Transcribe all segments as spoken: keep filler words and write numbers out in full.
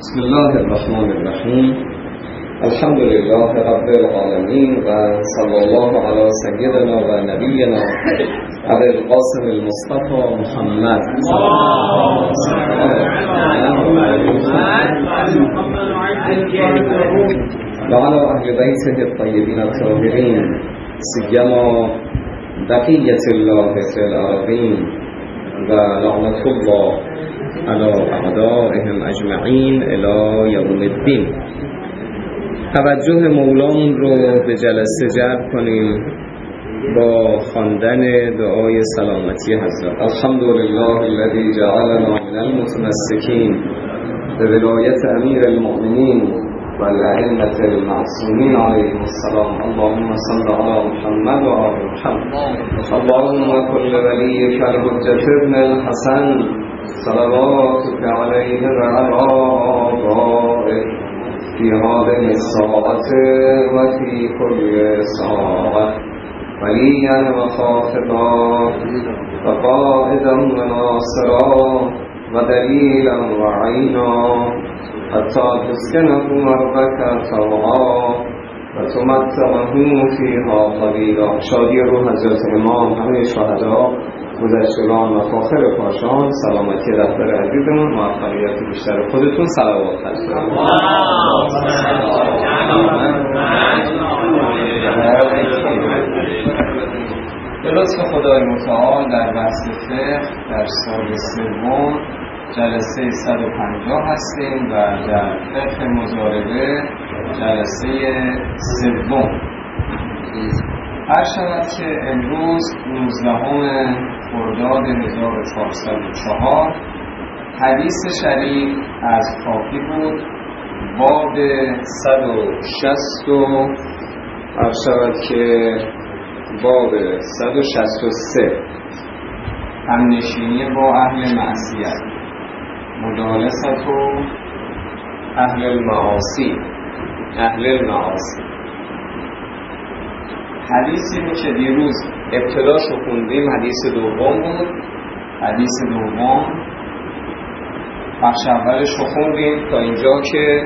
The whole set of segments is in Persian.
بسم الله الرحمن الرحیم. الحمد لله رب العالمین و صلی الله علی سیدنا و نبینا ابی القاسم المصطفى محمد و علی اهل بیته الطیبین الطاهرین سیما بقیة الله فی الارضین و لعنت الله علی اعدائهم اجمعین الی یوم الدین. توجه مولامون رو به جلسه جلب کنیم با خواندن دعای سلامتی حضرت. الحمدلله الذی جعلنا من المتمسکین به ولایت امیر المؤمنین و الائمة المعصومین علیهم السلام. اللهم صل علی محمد و آل محمد. اللهم کل ولیک الحجة ابن الحسن صلواتك علیه و علی آبائه فی هذه الساعة و فی کل ساعة ولیا و خافضا و قائدا و ناصرا و دلیلا و عینا حتی تسکنه مرضک طوعا و تمتعه فیها قلیلا. شادی روح حضرت امام، همه شهدا، گذشتگان و فاخر پاشان، سلامتی رهبر عزیزمون، موفقیت بیشتر خودتون. صلوات خرسون. به لطف خدای متعال در بحث فقه در سال سوم جلسه صد و پنجاه هستیم و در فقه مضاربه جلسه سوم. هر شود که امروز نوزدهم خرداد هزار و چهارصد و چهار حدیث شریف از کافی بود، باب صد و شصت و هر شود که باب صد و شصت و سه همنشینی با اهل معصیت، مجالست و اهل المعاصی اهل المعاصی. حدیثی بود که دیروز ابتداش رو خوندیم، حدیث دوم بود. حدیث دوم بخش اولش رو خوندیم تا اینجا که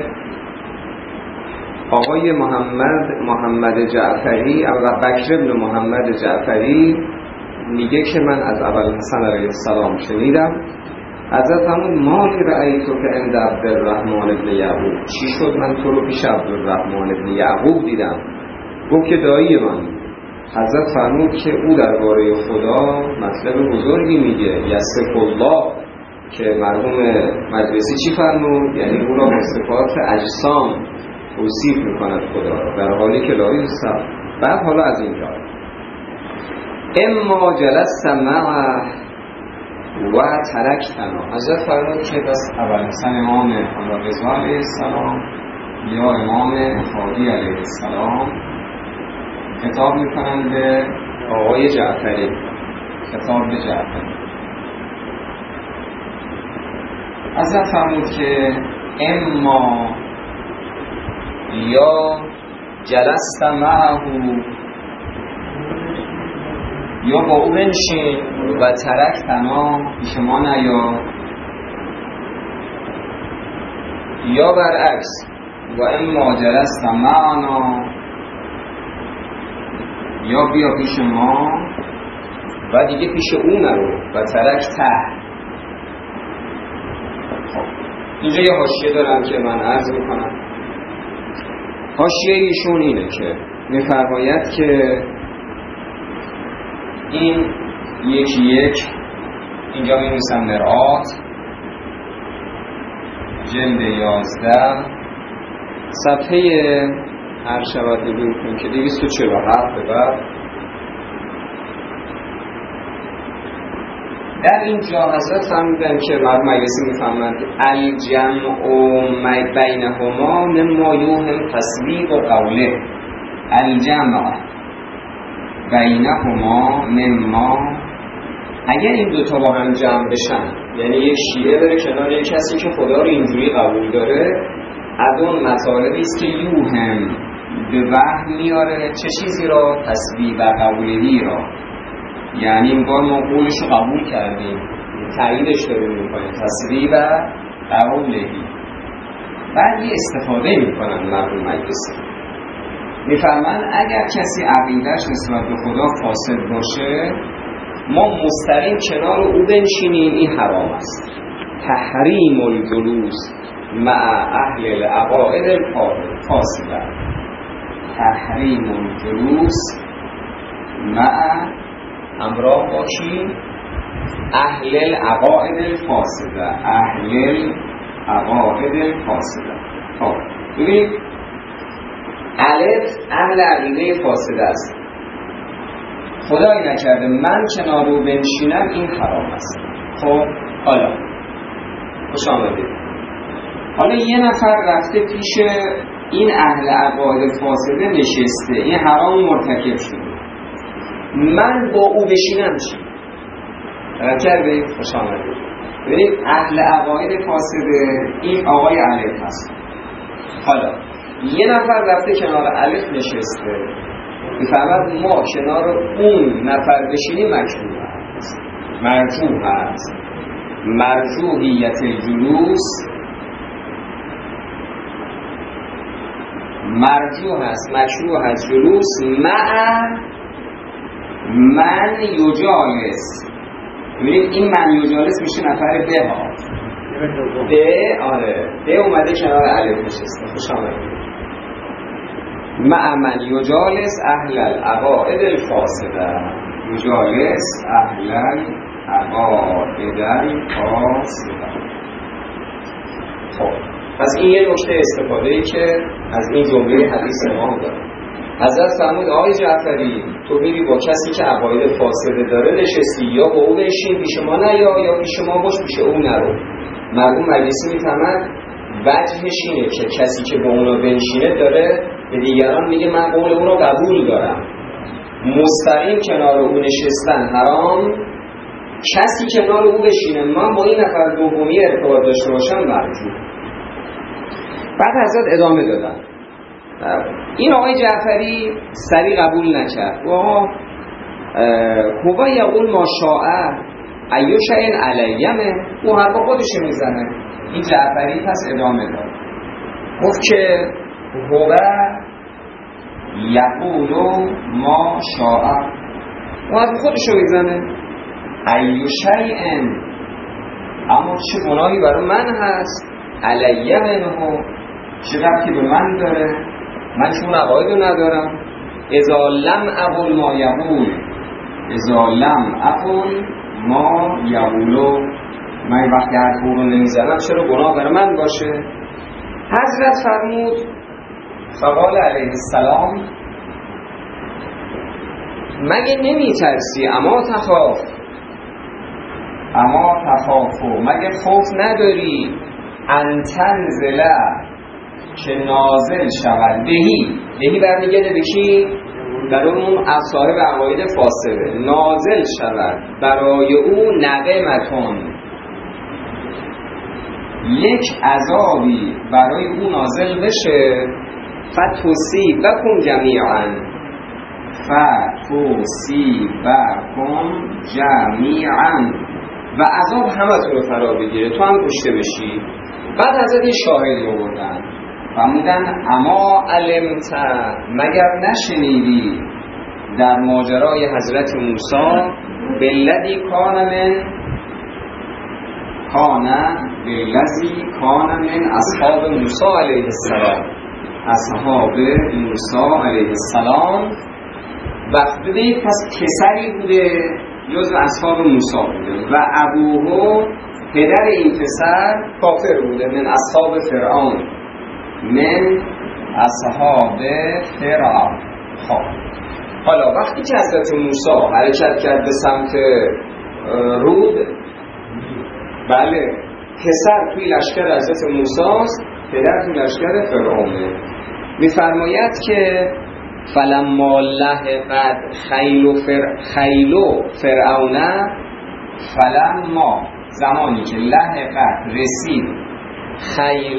آقای محمد محمد جعفری و بکر ابن محمد جعفری میگه که من از ابوالحسن علیه السلام شنیدم. حضرت همون مالی رأیتو که عند عبدالرحمن ابن یعقوب، چی شد من تو رو پیش عبدالرحمن ابن یعقوب دیدم؟ گفت که دایی من. حضرت فرمود که او درباره خدا مطلب بزرگی میگه، یصف الله، که مرحوم مجلسی چی فرمود؟ یعنی او را با صفات اجسام توصیف میکند خدا در حالی که لا یوصف. بعد حالا از اینجا اما جلست معه و ترکتنا. حضرت فرمود که بس ابوالحسن امام رضا علیه السلام یا امام هادی علیه السلام خطاب میکنن به آقای جعفری، خطاب به جعفری. حضرت فرمود که اما یا جلست معه، یا با او بنشین و ترکتنا، پیش ما نیا، یا برعکس و اما جلست معنا، یا بیا پیش ما و دیگه پیش او نرو و ترکته. خب اینجا یه حاشیه دارم که من عرض میکنم. حاشیه ایشون اینه که میفرماید که این یکی یک اینجا می نویسم مرآت جلد یازده صفحه هر شود ببین کن که دویست و چهل و هفت به بعد. در اینجا حضرت فرمودن که مرحوم مجلسی میفهمند الجمع بینهما مما یوهم تصدیق و قوله. الجمع بینهما مما، اگر این دوتا با هم جمع بشن، یعنی یک شیعه بره کنار یک کسی که خدا رو اینجوری قبول داره، از اون مطالبی است که یوهم به وهم میاره چه چیزی را؟ تصدیق و قبولهی را. یعنی این بار ما قولش رو قبول کردیم، تاییدش داریم میکنیم، تصدیق و قبولهی. بعد یه استفاده میکنن مردم مجلسی. میفرمان اگر کسی عقیدهش نسبت به خدا فاسد باشه ما مستقیم کنار او بنشینیم، این حرام است. تحریم الجلوس مع اهل العقائد الفاسده. تحریم الجلوس مع همراه با کی؟ اهل العقائد الفاسده. اهل العقائد الفاسده. خب ببینید الف اهل عقیده فاسده است. خدایی نکرده من کنار او بنشینم، این حرام است. خب حالا خوش آمدید. حالا یه نفر رفته پیش این اهل عقاید فاسده نشسته، این حرام مرتکب شده، من با او بشینم چی؟ کرده؟ خوش آمدید. ببینید اهل عقاید فاسده این آقای الف هست. حالا یه نفر رفته کنار الف نشسته، میفهمد ما کنار اون نفر بشینیم مکروه هست، مرجوح هست. مرجوحیت الجلوس مرجوح هست، مکروه هست جلوس مع من یجالس. ببینید این من یجالس میشه نفر به ها به آره به اومده کنار الف نشسته. خوش آمدید. مع من یجالس اهل العقائد الفاسده. یجالس اهل العقائد الفاسده. خب پس این یه نکته استفاده ای که از این جمله حدیث امام داره. حضرت فرمود آقای جعفری تو میری با کسی که عقاید فاسده داره نشستی، یا با او بشین پیش ما نه، یا یا پیش ما باش پیش او نرو. مرحوم مجلسی میفهمد وجهش اینه که کسی که با اونا بنشینه داره به دیگران میگه من قول اون رو قبول دارم. مستقیم کنار او نشستن حرام، کسی کنار او بشینه من با این نفر دومی ارتباط داشته باشم مرجوح. بعد حضرت ادامه دادن. این آقای جعفری سریع قبول نکرد. آقا هو یقول ما شاء ایو شیء علیمه، او هر با خودش میزنه. این جعفری پس ادامه داد گفت که هو یقول ما شاء، او هر با خودش میزنه. ایو شیء، اما چه گناهی برای من هست؟ علیه منه، چه ربطی به من داره؟ من چون عقاید رو ندارم. اذا لم اقل ما یقول، اذا لم اقل ما یقولو، من وقتی حرف رو نمیزنم چرا گناه برای من باشه؟ حضرت فرمود فقال علیه السلام مگه نمی ترسی؟ اما تخاف، اما تخافو، مگه خوف نداری؟ انتنزله که نازل شود بهی، بهی برمیگرده به کی؟ برای اون اصحاب عقاید فاسده. نازل شود برای او نقمتون، یک عذابی برای او نازل بشه. فتوسی بکن جمیعا، فتوسی بکن جمیعا، و عذاب همه تو رو فرا بگیره، تو هم کشته بشی. بعد حضرت یه شاهدی آوردن فرمودن اما علمت، مگر نشنیدی در ماجرای حضرت موسی بلدی کان من کان بلدی کان من اصحاب موسی علیه السلام، اصحاب موسی علیه السلام. وقت بدید پس پسری بوده جزو اصحاب موسی بوده و ابوه پدر این پسر کافر بوده، من اصحاب فرعون، من اصحاب فرعون. خب حالا وقتی که حضرت موسی حرکت کرد به سمت رود، بله پسر توی لشکر حضرت موسی است، پدر توی لشکر فرعونه. میفرماید که فلما لحقت خیل فر خیل فرعون، فلما زمانی که لحقت رسید خیل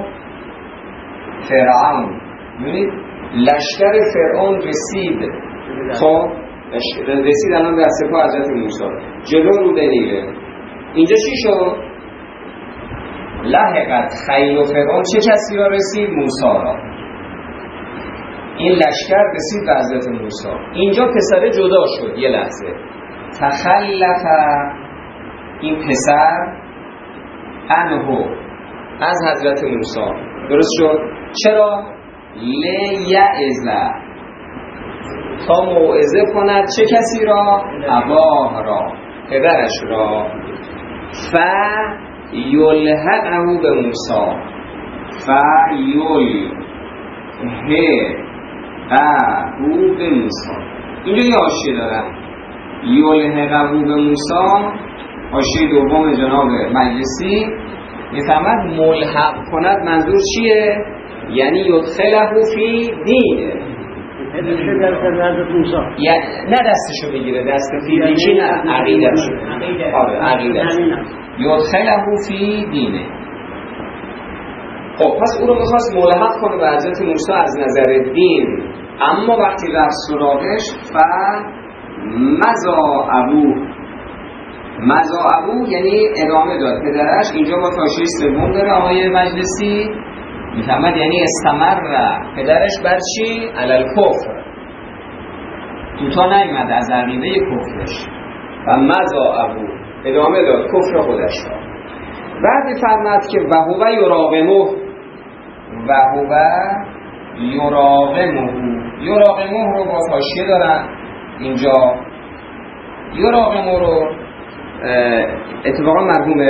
فرعون، ببینید لشکر فرعون رسید. خب رسید الان در سپاه حضرت موسی جلو رود نیله. اینجا چی شد؟ لحقت خیل و فرعون چه کسی را رسید؟ موسی را. این لشکر رسید به حضرت موسی. اینجا پسر جدا شد. یه لحظه تخلف این پسر عنه از حضرت موسی. درست شد؟ چرا؟ لیعظ تا موعظه کند چه کسی را؟ اباه را، پدرش را. ف یلحقه به موسی. ف یلحقه به موسی. اینجا یه حاشیه دارم. یلحقه به موسی، حاشیه دوم جناب مجلسی میفهمد ملحق کند منظور چیه؟ یعنی یدخله فی دینه، یعنی نه دستشو بگیره، دست فیزیکی نه، عقیده‌اش. آره عقیده‌اش. یدخله فی دینه. خب پس او رو میخواست ملحق کنه به حضرت موسی از نظر دین، اما وقتی رفت سراغش ف مزا ابوه، مزا ابوه یعنی ادامه داد پدرش. اینجا با تاشیه سوم داره آقای مجلسی میفهمد، یعنی استمر پدرش بر چی؟ علل کفر، دوتا نیمد از عقیده کفرش. و مزا ابوه ادامه داد کفر خودش را. بعد میفهمد که وهو یراغمه، وهو یراغمه، یراغمه رو با تاشیه دارن اینجا. یراغمه رو اتفاقا مرحوم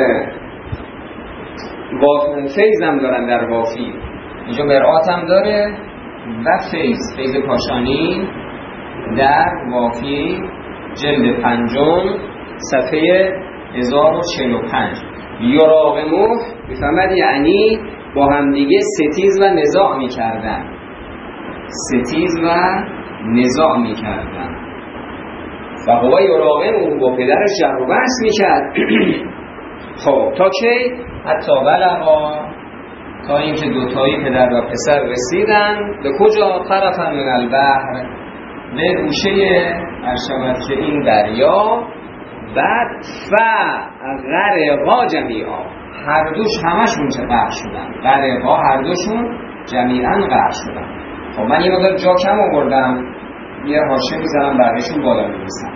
فیض هم دارن در وافی، اینجا مرآت هم داره و فیض فیض کاشانی در وافی جلد پنجم صفحه هزار و چهل و پنج. یراغمه بفهمد یعنی با همدیگه ستیز و نزاع می کردن، ستیز و نزاع می کردن. و هو یراغمه با پدرش جر و بحث می کرد. خب تا کی؟ حتی بلغا، تا اینکه دوتایی پدر و پسر رسیدن به کجا؟ طرفا من البحر، به گوشه ارشبت که این دریا. بعد ف غرقا جمیعا، هر دوش همشون چه غرق شدن، غرقا هر دوشون جمیعا غرق شدن. خب من یه مقدار جا کم آوردم، یه حاشیه میزنم بعدشون بالا میرسم.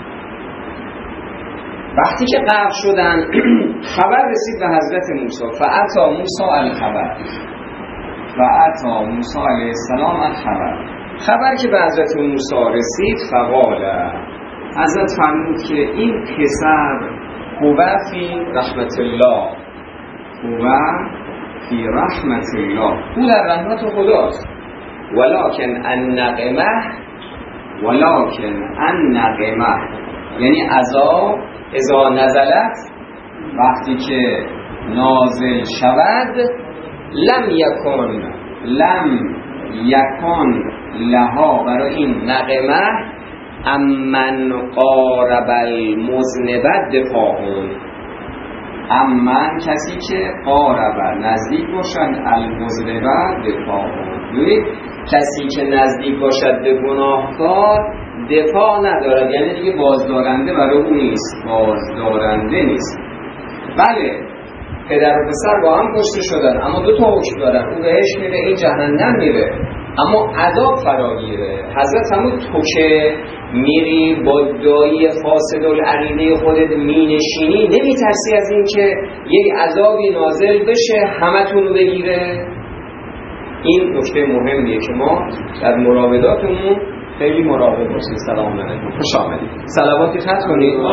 وقتی که غرق شدن خبر رسید به حضرت موسی. فاتا موسی الخبر، فاتا موسی علیه السلام الخبر. خبر که به حضرت موسی رسید فقال، حضرت فرمود که این پسر هو فی رحمت الله، هو فی رحمت الله، او در رحمت خداست. ولکن النقمه، ولکن النقمه یعنی عذاب اذا نزلت، وقتی که نازل شود، لم یکن لم یکن لها، برای این نقمه امن قارب المذنب دفاعون، امن کسی که قارب نزدیک باشد المذنب دفاعون، ببینید کسی که نزدیک باشد به گناهکار دفاع ندارد، یعنی دیگه بازدارنده برای او نیست، بازدارنده نیست. بله پدر و پسر با هم کشته شدن، اما دو تا حکم دارن، او بهش میره این جهنم میره، اما عذاب فراگیره. حضرت همون تو که میری با دایی فاسد العقیده خودت مینشینی، نمیترسی از این که یک عذابی نازل بشه همتون رو بگیره؟ این نکته مهمیه که ما در مراوداتمون خیلی مراقب باشید. سلام علیکم، خوش آمدید. صلواتی ختم کنید.